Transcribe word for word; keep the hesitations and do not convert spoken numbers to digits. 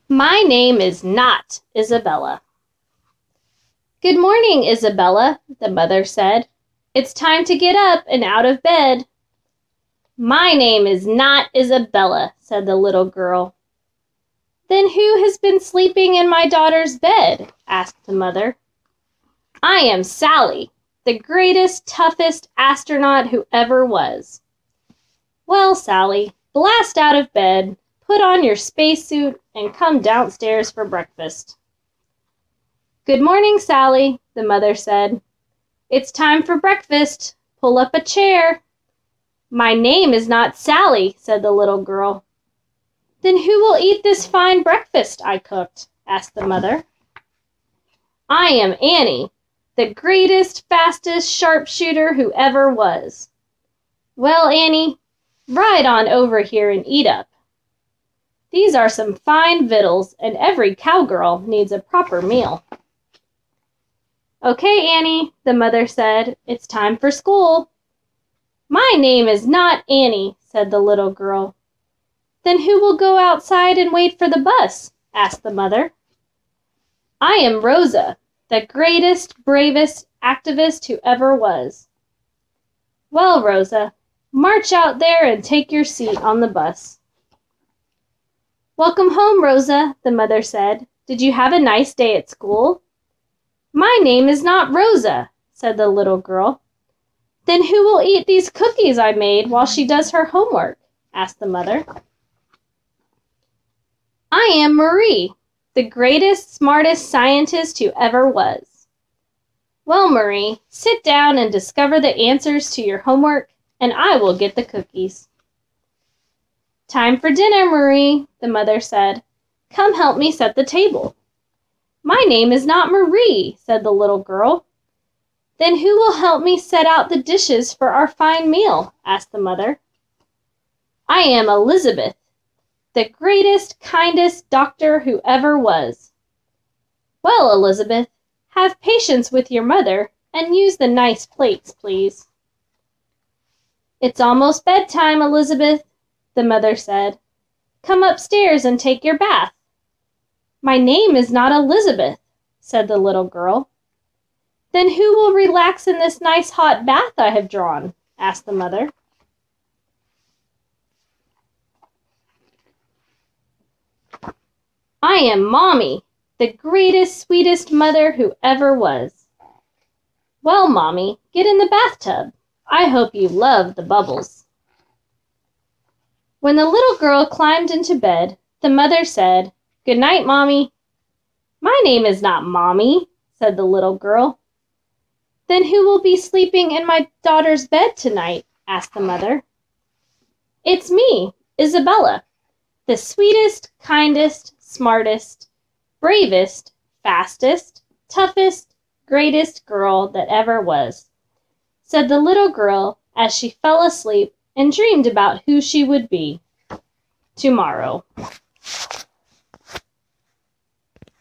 My name is not Isabella. Good morning, Isabella, the mother said. It's time to get up and out of bed. My name is not Isabella, said the little girl. Then who has been sleeping in my daughter's bed? Asked the mother. I am Sally, the greatest, toughest astronaut who ever was. Well, Sally, blast out of bed, put on your spacesuit, and come downstairs for breakfast. Good morning, Sally, the mother said. It's time for breakfast. Pull up a chair. My name is not Sally, said the little girl. Then who will eat this fine breakfast I cooked? Asked the mother. I am Annie, the greatest, fastest sharpshooter who ever was. Well, Annie, ride on over here and eat up. These are some fine victuals, and every cowgirl needs a proper meal. Okay, Annie, the mother said, it's time for school. My name is not Annie, said the little girl. Then who will go outside and wait for the bus? Asked the mother. I am Rosa, the greatest, bravest activist who ever was. Well, Rosa, march out there and take your seat on the bus. Welcome home, Rosa, the mother said. Did you have a nice day at school? My name is not Rosa, said the little girl. Then who will eat these cookies I made while she does her homework? Asked the mother. I am Marie, the greatest, smartest scientist who ever was. Well, Marie, sit down and discover the answers to your homework, and I will get the cookies. Time for dinner, Marie, the mother said. Come help me set the table. My name is not Marie, said the little girl. Then who will help me set out the dishes for our fine meal? Asked the mother. I am Elizabeth, the greatest, kindest doctor who ever was. Well, Elizabeth, have patience with your mother and use the nice plates, please. It's almost bedtime, Elizabeth, the mother said. Come upstairs and take your bath. My name is not Elizabeth, said the little girl. Then who will relax in this nice hot bath I have drawn? Asked the mother. I am Mommy, the greatest, sweetest mother who ever was. Well, Mommy, get in the bathtub. I hope you love the bubbles. When the little girl climbed into bed, the mother said, Good night, Mommy. My name is not Mommy, said the little girl. Then who will be sleeping in my daughter's bed tonight? Asked the mother. It's me, Isabella, the sweetest, kindest, smartest, bravest, fastest, toughest, greatest girl that ever was, said the little girl as she fell asleep and dreamed about who she would be tomorrow.